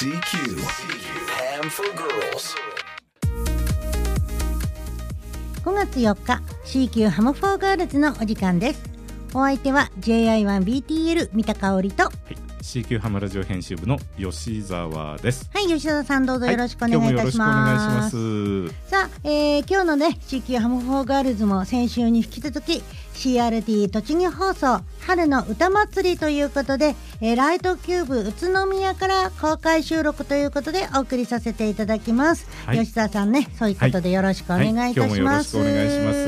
CQ Ham for Girls 5月4日 CQ ハムフォーガールズのお時間です。お相手は JI1BTL 三田香織と、 CQ ハムラジオ編集部の吉沢です。 はい、吉田さんどうぞよろしくお願いいたします。さあ、今日のね CQ ハムフォーガールズも先週に引き続き CRT 栃木放送春の歌祭りということで、ライトキューブ宇都宮から公開収録ということでお送りさせていただきます、吉田さんね、そういうことでよろしくお願いいたします。 今日もよろしくお願いします。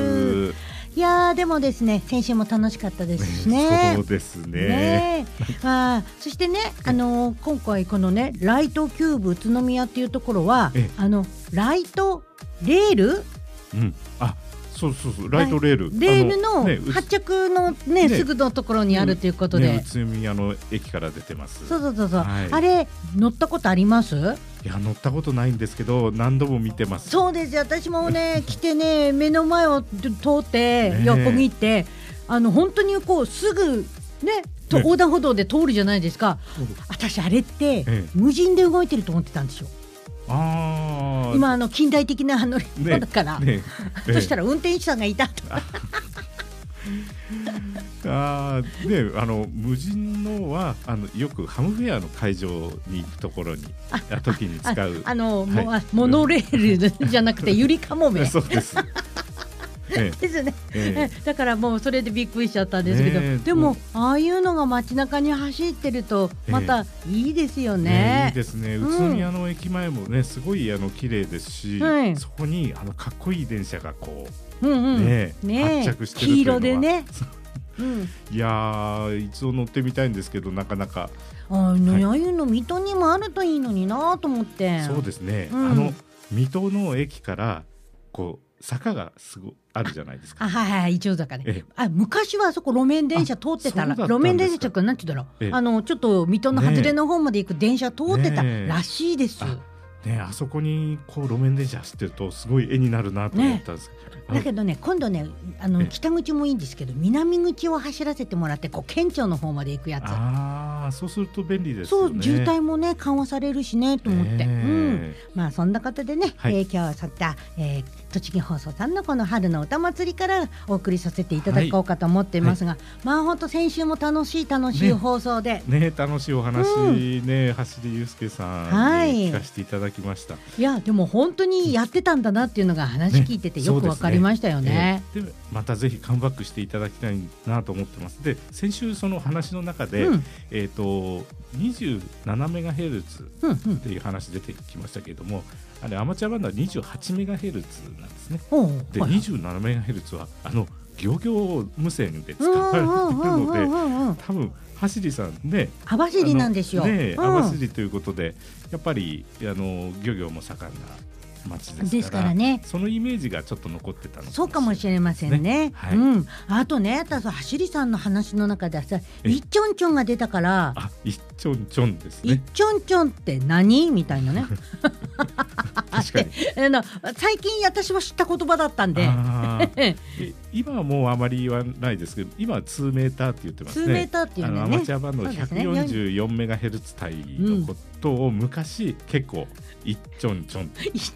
いやーでもですね、先週も楽しかったですしね。 そうですね。 そしてね、今回このねライトキューブ宇都宮っていうところはライトレール、 そうライトレール、 レールの発着のねすぐのところにあるということで、 宇都宮の駅から出てます。 そう、あれ乗ったことあります？ いや乗ったことないんですけど何度も見てます。 そうですよ、私もね来てね目の前を通って横切って、本当にこうすぐね横断歩道で通るじゃないですか。私あれって無人で動いてると思ってたんですよ。今近代的な乗り物だから、そしたら運転手さんがいたと無人のはよくハムフェアの会場に行くところに時に使うモノレールじゃなくてゆりかもめそうですですね、だからもうそれでびっくりしちゃったんですけど、でもああいうのが街中に走ってるとまたいいですよね。 いいですね。宇都宮の駅前もねすごい綺麗ですし、そこにかっこいい電車がこう発着してるというのは黄色でねいやー一度乗ってみたいんですけどなかなかああいうの水戸にもあるといいのになと思って。 そうですね、水戸の駅からこう坂がすごいあるじゃないですか。 一応坂ね。昔はあそこ路面電車通ってたら、路面電車ちょっとなんて言うんだろう、ちょっと水戸の外れの方まで行く電車通ってたらしいです。 あそこにこう路面電車走ってるとすごい絵になるなと思ったんですけど、 だけどね今度ね北口もいいんですけど南口を走らせてもらってこう県庁の方まで行くやつ。 そうすると便利ですよね。 そう渋滞もね緩和されるしねと思って、そんなことでね、今日はそういった、栃木放送さんのこの春の歌祭りからお送りさせていただこうかと思っていますが、本当先週も楽しい放送で楽しいお話走りゆうすけさんに聞かせていただきました。 いやでも本当にやってたんだなっていうのが話聞いててよくわかりましたよね。 でまたぜひカムバックしていただきたいなと思ってます。で先週その話の中で、27メガヘルツっていう話出てきましたけれども、あれアマチュアバンドは28メガヘルツなんですね。で27メガヘルツは漁業無線で使われているので、多分走りさんね網走なんですよ。 網走ということでやっぱり漁業も盛んな町ですからね、そのイメージがちょっと残ってたのそうかもしれませんね。あとね走りさんの話の中ではさいっちょんちょんが出たから、 いっちょんちょんですね。 いっちょんちょんって何みたいなね確かに最近私は知った言葉だったんで今はもうあまり言わないですけど、今は2メーターって言ってますね。 2メーターっていうね、 アマチュアバンドの144メガヘルツ帯のことを昔結構いっちょんちょん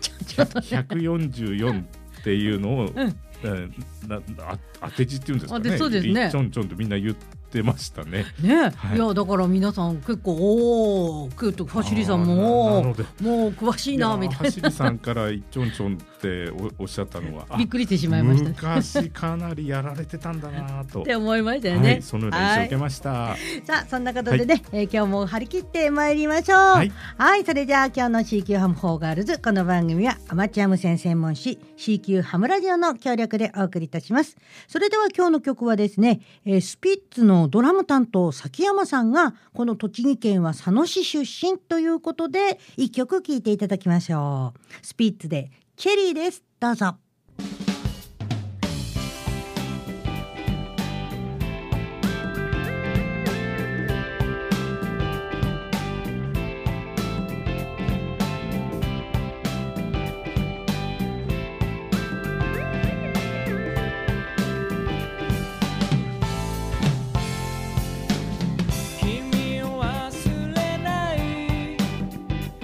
144っていうのを当て字っていうんですかね。 そうですね。 いっちょんちょんってみんな言ってましたね。 いやだから皆さん結構走りさんももう詳しいなみたいな。 走りさんからいっちょんちょんっておっしゃったのはびっくりしてしまいました。 昔かなりやられてたんだなとって思いましたよね。 そのような印象を受けました。 さあそんなことでね、今日も張り切ってまいりましょう。それじゃあ今日の CQ ハムフォーガールズ、この番組はアマチュア無線専門誌 CQ ハムラジオの協力でお送りいたします。それでは今日の曲はですね、スピッツのドラム担当崎山さんがこの栃木県は佐野市出身ということで一曲聴いていただきましょう。スピッツでチェリーです。どうぞ。 君を忘れない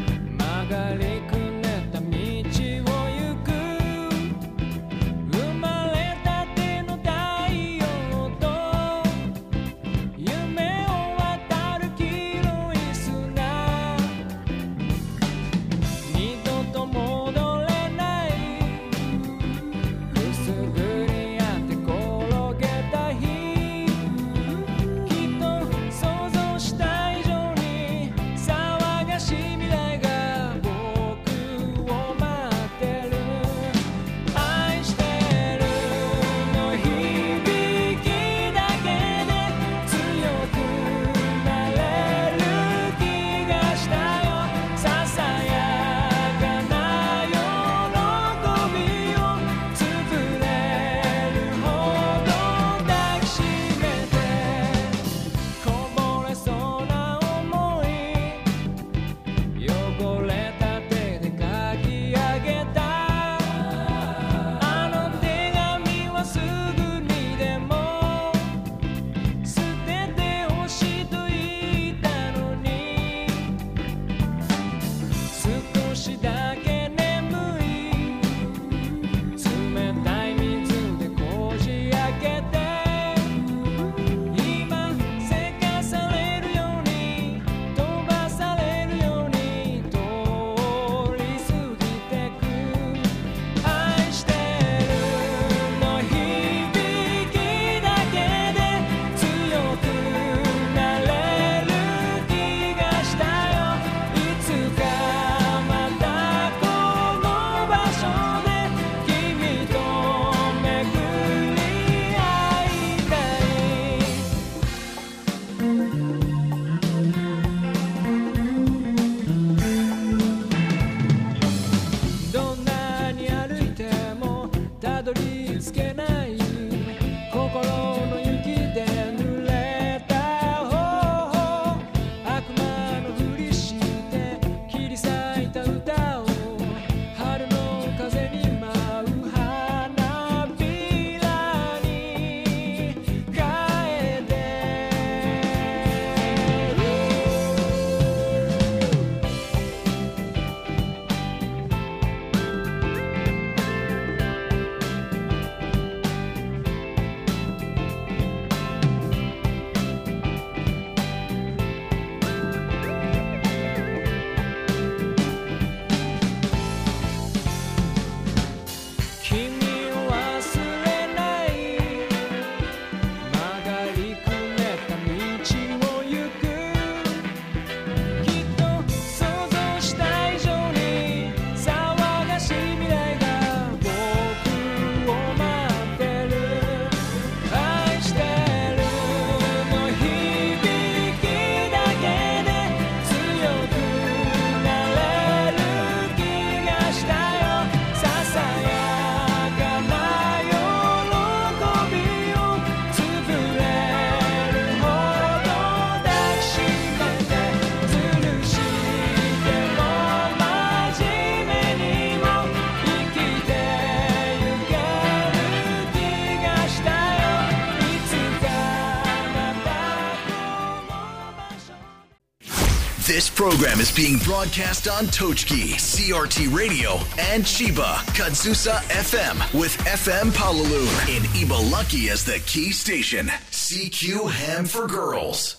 This program is being broadcast on Tochigi, CRT Radio, and Chiba, Kadzusa FM with FM Palaloon in Ibaraki as the key station. CQ Ham for Girls.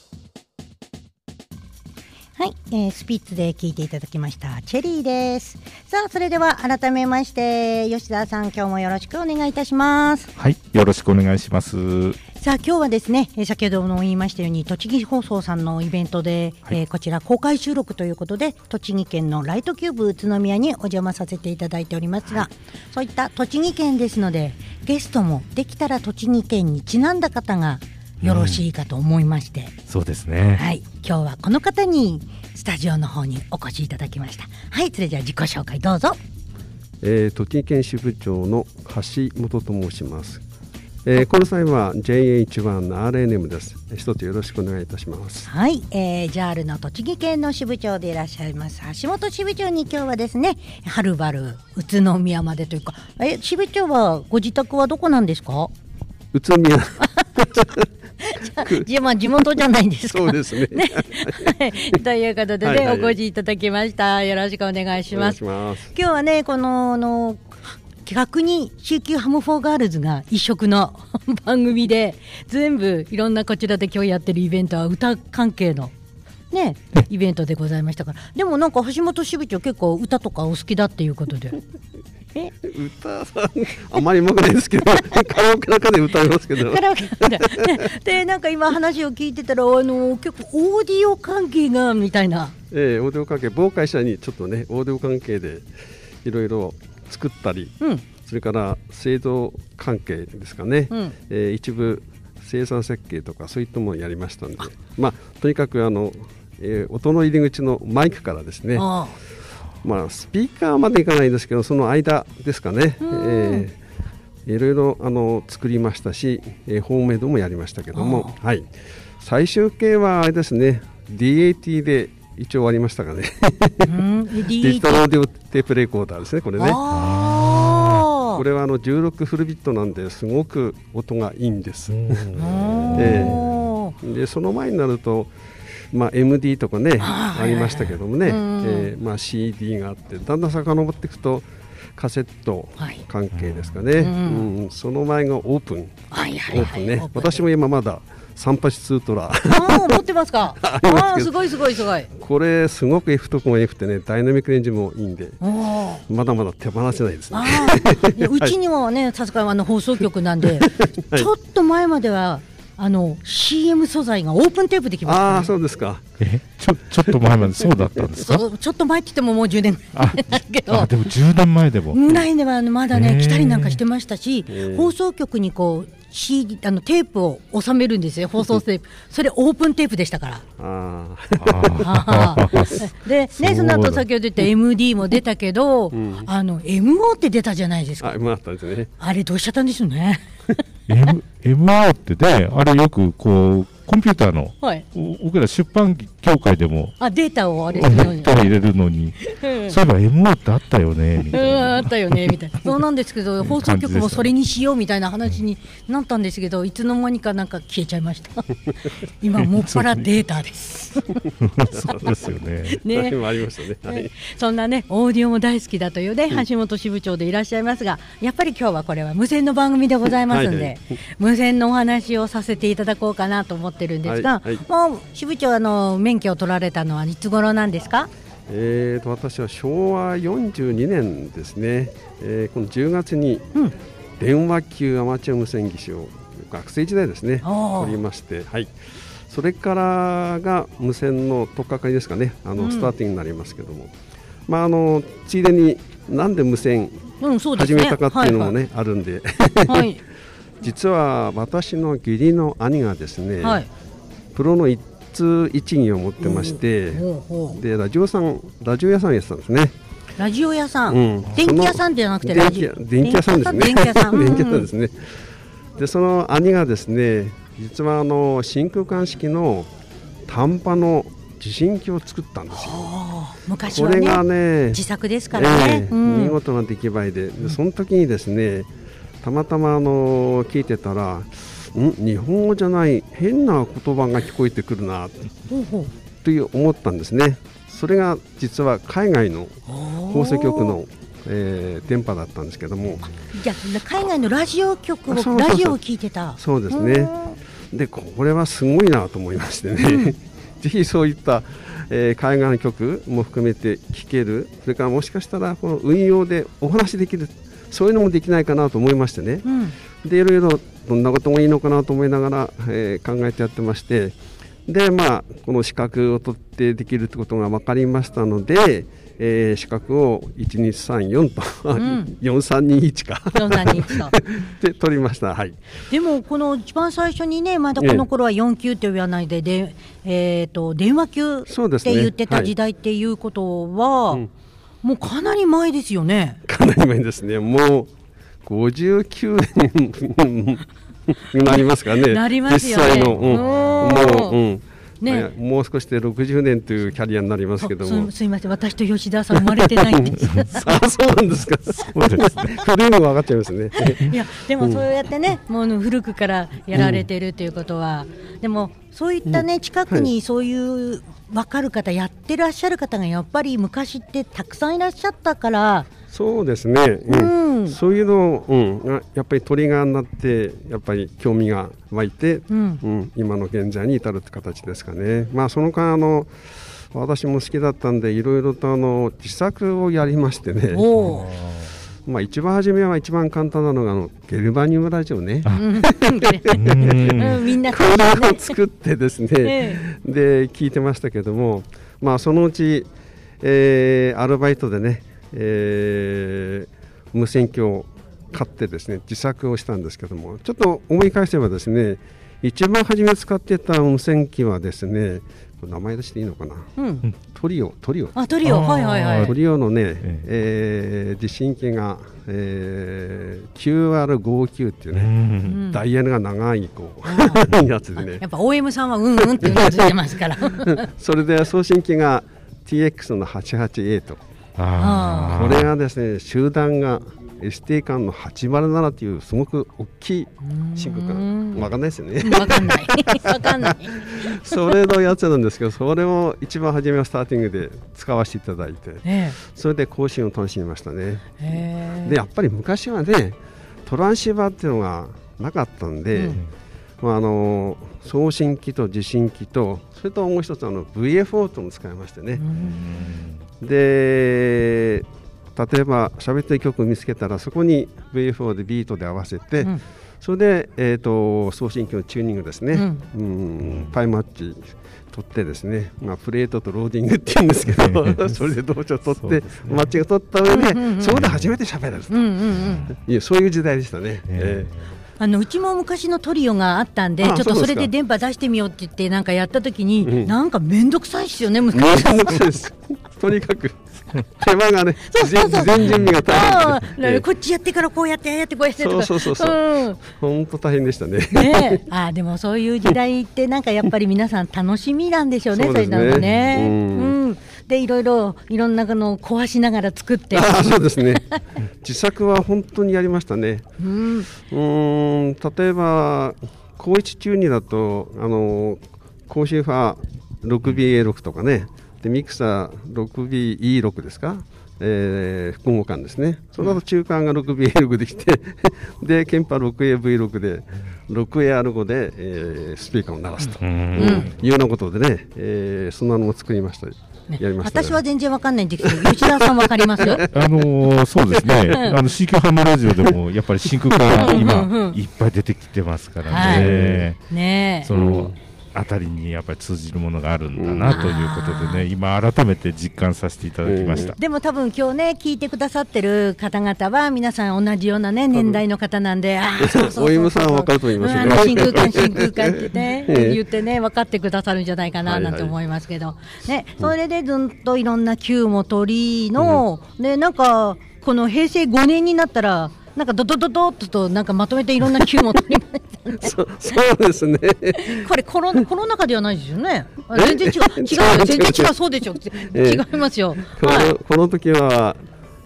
はい、スピッツで聴いていただきましたチェリーです。さあそれでは改めまして吉田さん、今日もよろしくお願いいたします。 はい、よろしくお願いします。 さあ今日はですね、先ほども言いましたように栃木放送さんのイベントで、はい、こちら公開収録ということで栃木県のライトキューブ宇都宮にお邪魔させていただいておりますが、はい、そういった栃木県ですのでゲストもできたら栃木県にちなんだ方がよろしいかと思いまして、 そうですね、 はい、今日はこの方にスタジオの方にお越しいただきました。はい、それじゃあ自己紹介どうぞ。 栃木県支部長の橋本と申します。この際は JA1 の RNM です。一つよろしくお願いいたします。 はい、JAL の栃木県の支部長でいらっしゃいます橋本支部長に今日はですね、はるばる宇都宮までというか、支部長はご自宅はどこなんですか？ 宇都宮まあ地元じゃないんですか？ そうですね。 ねということでね、はいはい、お越しいただきました。よろしくお願いします。今日はね、この逆に CQ ハムフォーガールズが一色の番組で全部いろんなこちらで今日やってるイベントは歌関係のねイベントでございましたから。でもなんか橋本支部長結構歌とかお好きだっていうことで歌さんあまりうまくないですけどカラオケの中で歌いますけどカラオケでなんか今話を聞いてたら結構オーディオ関係がみたいな、 オーディオ関係某会社にちょっとねオーディオ関係でいろいろ作ったり、それから製造関係ですかね、一部生産設計とかそういったものをやりましたので、とにかく音の入り口のマイクからですね、スピーカーまでいかないですけどその間ですかね、いろいろ作りましたし、ホームメイドもやりましたけども、はい、最終形はあれですね DAT で一応終わりましたがねデジタルオーディオテープレコーダーですね、これね。これは16フルビットなんですごく音がいいんです。でその前になるとMD とかね ありましたけどもね、CD があってだんだん遡っていくとカセット関係ですかね、その前がオープンね。私も今まだ382トラ持ってますか？すごいすごいすごい。 これすごく F とかも F ってねダイナミックレンジもいいんでまだまだ手放せないですね。 うちにもねさすが放送局なんで、はい、ちょっと前まではCM 素材がオープンテープできました、ね。 そうですか。 ちょっと前までそうだったんですか？ ちょっと前って言ってももう10年だけどでも10年前でもぐらいではまだね来たりなんかしてましたし、放送局にこうテープを収めるんですよ、放送テープそれオープンテープでしたからで、ね、その後先ほど言った MD も出たけど、MO って出たじゃないですか。 MO あったんですね。 あれどうしちゃったんでしょうね。 MO ってね、あれよくこうコンピューターの、僕ら出版協会でもデータを入れるのにそういえば MO ってあったよねみたいなあったよねみたいなそうなんですけど放送局もそれにしようみたいな話になったんですけど、いつの間にかなんか消えちゃいました今もっぱらデータですそうですよね。 ありましたね、 そんなねオーディオも大好きだというね橋本支部長でいらっしゃいますが、やっぱり今日はこれは無線の番組でございますんで、無線のお話をさせていただこうかなと思ってるんですが、もう支部長免許を取られたのはいつ頃なんですか？ 私は昭和42年ですね、この10月に電話級アマチュア無線技師を学生時代ですね取りまして、それからが無線の取っかかりですかね、スターティングになりますけども、ついでになんで無線始めたかっていうのもね、あるんで実は私の義理の兄がですね、プロの一技を持ってまして、でラジオ屋さんやってたんですね。 ラジオ屋さん、電気屋さんじゃなくて電気屋さんですね。電気屋さんですね。でその兄がですね、実は真空管式の単波の受信機を作ったんですよ。 昔はね、 これがね自作ですからね、 見事な出来栄えで、その時にですねたまたま聞いてたら日本語じゃない変な言葉が聞こえてくるなってという思ったんですね。それが実は海外の放送局の電波だったんですけども、 じゃあ海外のラジオ局をラジオを聞いてた。 そうですね。でこれはすごいなと思いましてね、ぜひそういった、海外の曲も含めて聴ける、それからもしかしたらこの運用でお話できる、そういうのもできないかなと思いましてね、でいろいろどんなこともいいのかなと思いながら、考えてやってまして、でこの資格を取ってできるってことが分かりましたので、資格を1234と、4321か 4321とで取りました、はい。 でもこの一番最初にね、まだこの頃は4級と言わないで、電話級って言ってた時代っていうことは、もうかなり前ですよね。 かなり前ですね。もう59年になりますかね。 なりますよね。 実際の、もう少しで60年というキャリアになりますけども。 すいません、私と吉田さん生まれてないんですそうなんですか。そうですね。古いのが分かっちゃいますね。 いやでもそうやってね、もう古くからやられてるということは、でもそういったね、近くにそういう分かる方、やってらっしゃる方がやっぱり昔ってたくさんいらっしゃったから。 そうですね、そういうのがやっぱりトリガーになって、やっぱり興味が湧いて、今の現在に至るって形ですかね。その間私も好きだったんで、いろいろと自作をやりましてね。一番初めは一番簡単なのがゲルバニウムラジオね。 みんなこれを作ってですね、で聞いてましたけども、そのうち、アルバイトでね、無線機を買ってですね、自作をしたんですけども、ちょっと思い返せばですね、一番初め使ってた無線機はですね、名前出していいのかな、トリオトリオのね、受信機が、QR59 っていうね、ダイヤルが長いやつでね、 やっぱ OM さんはうんってうなずいてますからそれで送信機が TX の 88A と、これがですね、集団がST 間の807というすごく大きい真空管、分かんないですよね。 分かんないそれのやつなんですけど、それを一番初めはスターティングで使わせていただいて、それで更新を楽しみましたね。でやっぱり昔はね、トランシーバーっていうのがなかったんで、送信機と受信機と、それともう一つVFO とも使いましてね。で例えば喋ってる曲を見つけたら、そこに VFO でビートで合わせて、それで、送信機のチューニングですね、パイマッチ取ってですね、プレートとローディングって言うんですけどそれで同調取って、マッチが取った上で、そこで初めて喋れると、そういう時代でしたね。 うちも昔のトリオがあったんで、ちょっとそれで電波出してみようって言ってなんかやった時に、なんかめんどくさいですよね。昔とにかく手間がね、事前準備が大変、 こっちやってからこうやってこうやってとか、 本当大変でしたね。 でもそういう時代ってなんかやっぱり皆さん楽しみなんでしょうね。そういうのもね。でいろんなのを壊しながら作って。 そうですね。自作は本当にやりましたね。例えば高一チューニだと高周波 6BA6 とかね、でミキサー 6BE6 ですか、複合管ですね。その後中間が 6BA6 できてでケンパ 6AV6 で 6AR5 で、スピーカーを鳴らすというようなことでね、そんなのも作りました。やりましたね。 私は全然わかんないんですけど、吉田さんわかります？ そうですね。CQ ハムラジオでもやっぱり真空管今いっぱい出てきてますからね。そのあたりにやっぱり通じるものがあるんだなということでね、今改めて実感させていただきました。 でも多分今日ね聞いてくださってる方々は皆さん同じようなね年代の方なんで、 お芋さんは分かると思いますよね。 真空管ってね言ってね分かってくださるんじゃないかななんて思いますけどね。それでずっといろんな Q も取りのね、なんかこの平成5年になったらなんかドドドドッとなんかまとめていろんな Q も取りましたね。 そうですね。 これコロナ禍ではないですよね。全然違うそうでしょ。違いますよ。 この時は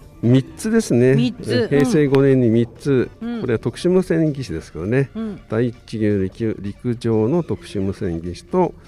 3つですね。平成5年に3つ、これは特殊無線技師ですけどね、第一陸上の特殊無線技師と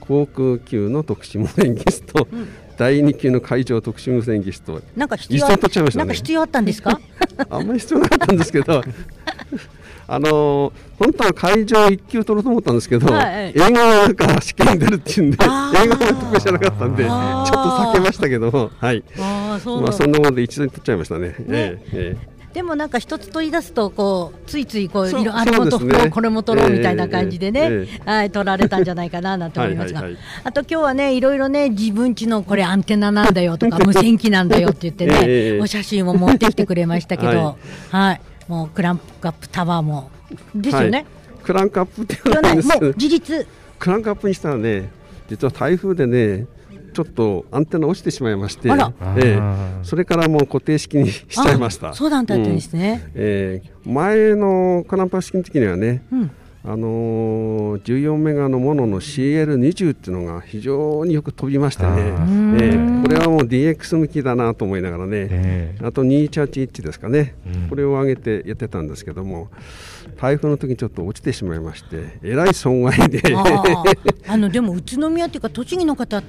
航空級の特殊無線技師と、第2級の海上特殊無線技師となんか必要あったんですか？ あんまり必要なかったんですけど本当は海上1級取ろうと思ったんですけど、英語が試験に出るっていうんで、英語が得意じゃなかったんでちょっと避けましたけど、はい、そんなもんで一度に取っちゃいましたね。 でもなんか一つ取り出すとこうついついこうあれも取ろうこれも取ろうみたいな感じでね、取られたんじゃないかななんて思いますが、あと今日はねいろいろね自分家のこれアンテナなんだよとか無線機なんだよって言ってね、お写真を持ってきてくれましたけど、もうクランクアップタワーもですよね。 クランクアップって言わないんですけど、 事実クランクアップにしたらね、実は台風でねちょっとアンテナ落ちてしまいまして、それからもう固定式にしちゃいました。 そうだったんですね。 前のクランクアップ式の時にはね、14メガのものの CL20 っていうのが非常によく飛びましてね、これはもう DX 向きだなと思いながらね、あと281ですかね、これを上げてやってたんですけども、台風の時にちょっと落ちてしまいましてえらい損害ででも宇都宮っていうか栃木の方って、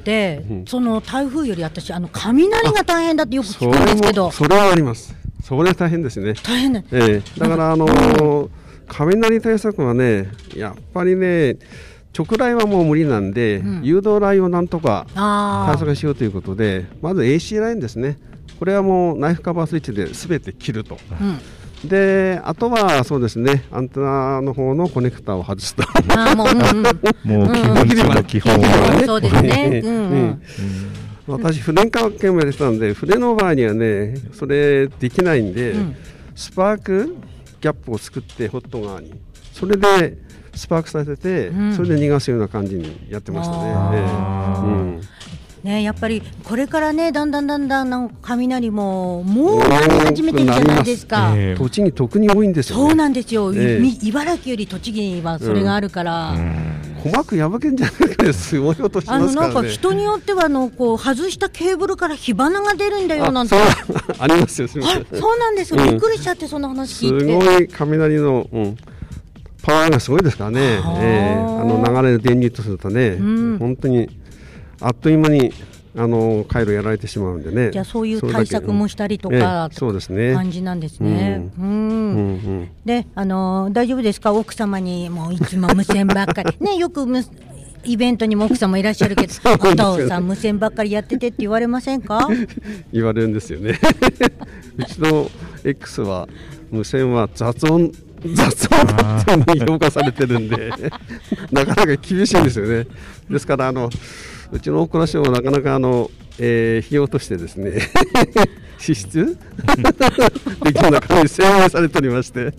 その台風より私雷が大変だってよく聞くんですけど、 それはあります。それは大変ですね。 大変だ、 だから雷対策はねやっぱりね直雷はもう無理なんで、誘導雷をなんとか対策しようということで、まず AC ラインですね、これはもうナイフカバースイッチで全て切ると、であとはそうですね、アンテナの方のコネクタを外すともう基本はそうですね。 私船関係もやってたんで、船の場合にはねそれできないんで、スパークギャップを作ってホット側にそれでスパークさせて、それで逃がすような感じにやってましたね。 やっぱりこれからねだんだん雷ももう鳴り始めてるじゃないですか。 栃木特に多いんですよね。 そうなんですよ、茨城より栃木にはそれがあるから、 鼓膜破けんじゃなくてすごい音しますからね。 なんか人によってはこう外したケーブルから火花が出るんだよなんてありますよ。すみません。 そうなんですよ、びっくりしちゃってその話聞いて。 すごい雷の、パワーがすごいですからね。流れる電流とするとね、本当にあっという間に回路やられてしまうんでね。 じゃあそういう対策もしたりとか、 そうですね、 感じなんですね。で大丈夫ですか、奥様にもういつも無線ばっかりね、よくイベントにも奥様いらっしゃるけどお父さん無線ばっかりやっててって言われませんか？ 言われるんですよねうちの X は無線は雑音だっていうのに評価されてるんでなかなか厳しいんですよね。ですからうちの大蔵省はなかなか費用としてですね支出できるような感じ制限されておりまして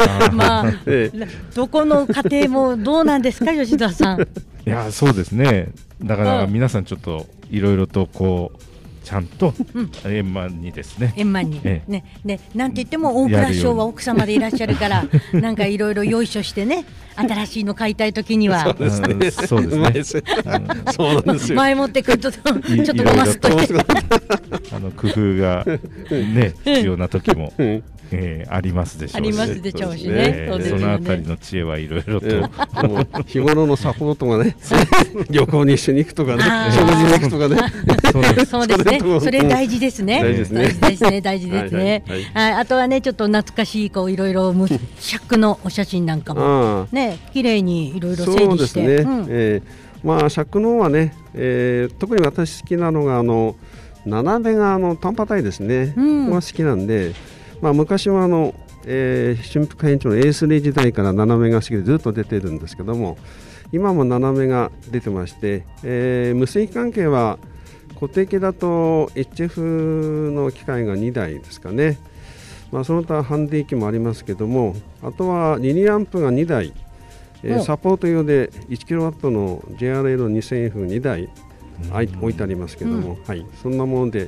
どこの家庭もどうなんですか吉田さん。いやそうですね、だから皆さんちょっといろいろとこうちゃんと円満にですね、 円満になんて言っても大蔵省は奥様でいらっしゃるからなんかいろいろよいしょしてね、新しいの買いたいときにはそうですねそうなんですよ、 前もってくるとちょっとごますっとして工夫がね必要な時もありますでしょうし、 ありますでしょうしね。 そのあたりの知恵はいろいろと日頃のサポートがね旅行に一緒に行くとかね、食事に行くとかねそうですね、それ大事ですね。大事ですね。あとはねちょっと懐かしいこういろいろ尺のお写真なんかもね綺麗にいろいろ整理して。 そうですね。尺のはね、特に私好きなのが斜めが単波帯ですね。ここが好きなんで。昔は春福編長の A3 時代から斜めが好きでずっと出てるんですけども、今も斜めが出てまして、無線機関係は固定機だと HF の機械が2台ですかね。その他ハンディ機もありますけども、あとはリニアアンプが2台、サポート用で 1kW の JRL2000F2 台置いてありますけども、そんなもので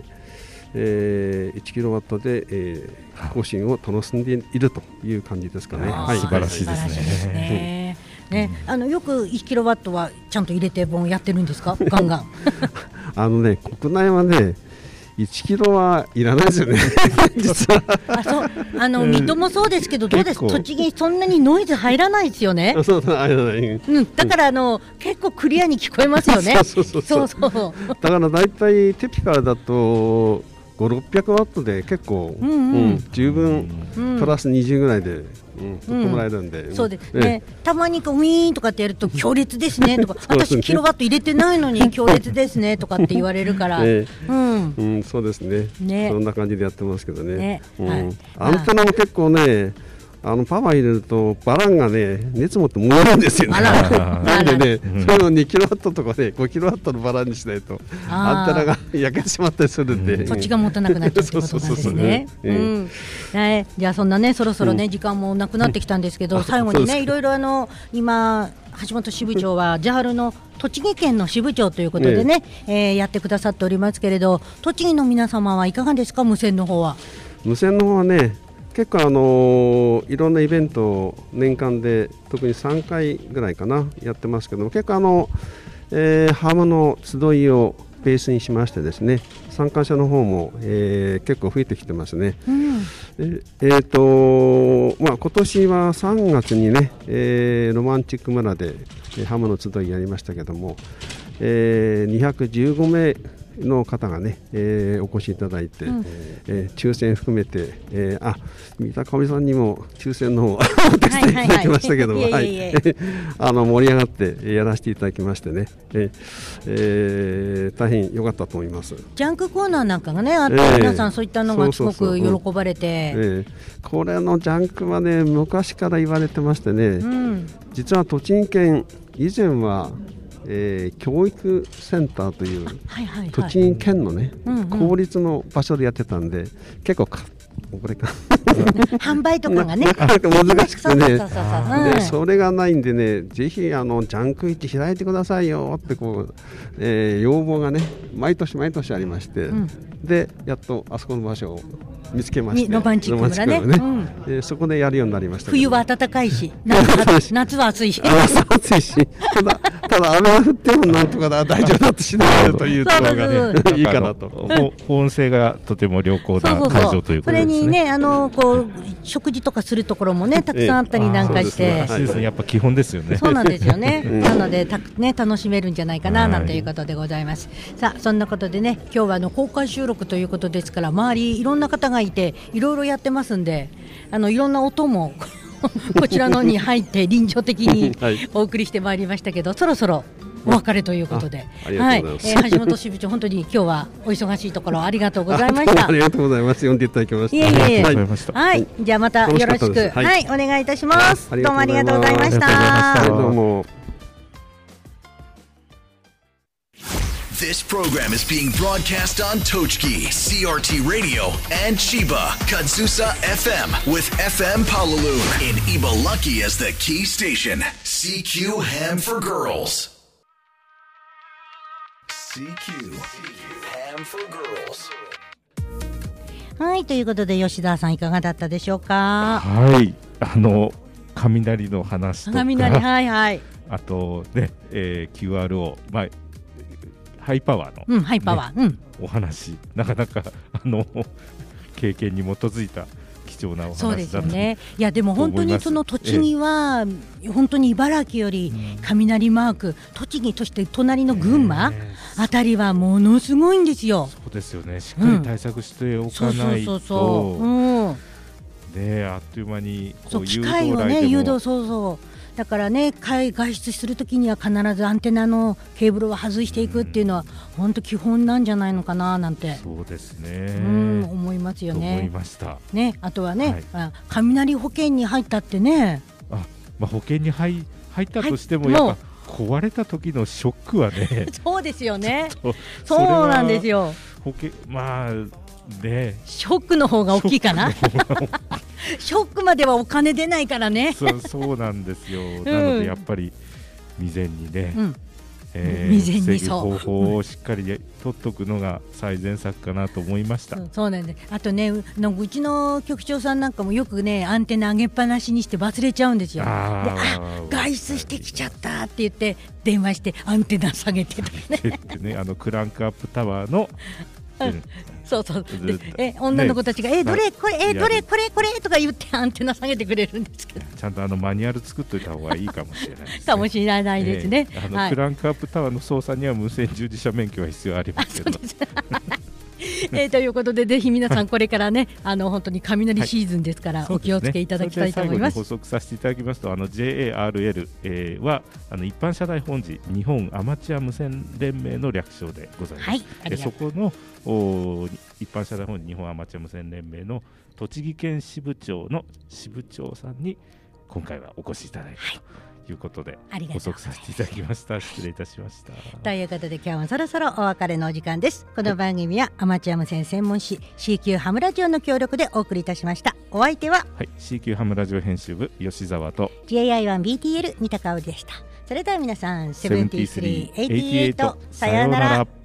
1kW で、更新を楽しんでいるという感じですかね。 素晴らしいですね。 よく 1kW はちゃんと入れてやってるんですか？ガンガン国内はね 1キロはいらないですよね実は水戸もそうですけど、どうです栃木、そんなにノイズ入らないですよね。 そう入らない、 だから結構クリアに聞こえますよねそうだからだいたいテピカルだと500-600ワットで結構、十分プラス20ぐらいで取ってもらえるんで、 そうですね。たまにウィーンとかってやると強烈ですねとか私キロワット入れてないのに強烈ですねとかって言われるから、 そうですね。そんな感じでやってますけどね。アンテナも結構ね、パワー入れるとバランがね熱持って燃えるんですよね。なんでね、それを2キロワットとかね5キロワットのバランにしないとアンテナが焼けてしまったりするんで、 そっちが持たなくなっちゃうってことなんですね。じゃあそんなねそろそろね時間もなくなってきたんですけど、最後にねいろいろ今橋本支部長はJALの栃木県の支部長ということでね、やってくださっておりますけれど、栃木の皆様はいかがですか？無線の方は。無線の方はね結構いろんなイベントを年間で特に3回ぐらいかなやってますけども、結構ハムの集いをベースにしましてですね、参加者の方も、結構増えてきてますね。今年は3月にね、ロマンチック村でハムの集いやりましたけども、215名の方がね、お越しいただいて、抽選含めて、三田香織さんにも抽選の方をお手伝いいただきましたけども、盛り上がってやらせていただきましてね、大変良かったと思います。 ジャンクコーナーなんかがねあって、皆さんそういったのがすごく喜ばれて、 これのジャンクはね昔から言われてましてね、実は栃木県以前は教育センターという栃木県のね、公立の場所でやってたんで、結構これか販売とかがね難しくてね、それがないんでね、ぜひジャンク市開いてくださいよってこう、要望がね毎年ありまして、でやっとあそこの場所を見つけまして、 ロマンチック村ね、 そこでやるようになりました。 冬は暖かいし夏は暑いし暑いしただ雨が降ってもなんとか大丈夫だとしないというところがねいいかなと。 保温性がとても良好な会場ということですね。 それにねこう食事とかするところもねたくさんあったりなんかして、 やっぱ基本ですよね。 そうなんですよね。なので楽しめるんじゃないかななんていうことでございます。さあそんなことでね、今日は公開収録ということですから、周りいろんな方がいていろいろやってますんで、いろんな音もこちらのに入って臨場的にお送りしてまいりましたけど、そろそろお別れということで、橋本支部長本当に今日はお忙しいところありがとうございました。 ありがとうございます。呼んでいただきました。 はい、じゃあまたよろしくお願いいたします。どうもありがとうございました。 どうも。 This program is being broadcast on Tochki, CRT Radio, and Chiba, Kadzusa FM, with FM Palalun in Ibalaki as the key station. CQ Ham for Girls. CQ Ham for Girls. はい、ということで吉田さんいかがだったでしょうか。 はい、雷の話とか、あとね、QRO、ハイパワーの、 ハイパワー、 お話、なかなか経験に基づいた貴重なお話だと。 そうですよね。いやでも本当にその栃木は、本当に茨城より雷マーク、栃木として隣の群馬あたりはものすごいんですよ。 そうですよね。しっかり対策しておかないと、ね、あっという間に機械をね誘導、だからね外出するときには必ずアンテナのケーブルを外していくっていうのは本当基本なんじゃないのかななんて、 そうですね、 思いますよね。 思いましたね。あとはね、雷保険に入ったってね、 保険に入ったとしてもやっぱ壊れた時のショックはねそうですよね。そうなんですよ。 保険ね、 ショックの方が大きいかなショックまではお金出ないからね。 そうなんですよ。なのでやっぱり未然にね、防ぐ方法をしっかり取っとくのが最善策かなと思いました。 そうなんです。あとね、うちの局長さんなんかもよくねアンテナ上げっぱなしにして忘れちゃうんですよ。で、外出してきちゃったって言って電話してアンテナ下げてとかねクランクアップタワーのそうそうで女の子たちが、どれこれどれこれこれとか言ってアンテナ下げてくれるんですけど、 ちゃんとマニュアル作っといた方がいいかもしれないですね。 かもしれないですね。 クランクアップタワーの操作には無線従事者免許は必要ありますけどということでぜひ皆さんこれからね本当に雷シーズンですからお気をつけいただきたいと思います。 最後に補足させていただきますとJARL、は一般社団法人日本アマチュア無線連盟の略称でございます。そこの一般社団法人日本アマチュア無線連盟の栃木県支部長の支部長さんに今回はお越しいただいたということで、補足させていただきました。失礼いたしました。 ということで今日もそろそろお別れのお時間です。この番組はアマチュア無線専門誌 CQ ハムラジオの協力でお送りいたしました。お相手は、 CQ ハムラジオ編集部吉澤と JI1BTL 三田香織でした。それでは皆さん7388さようなら。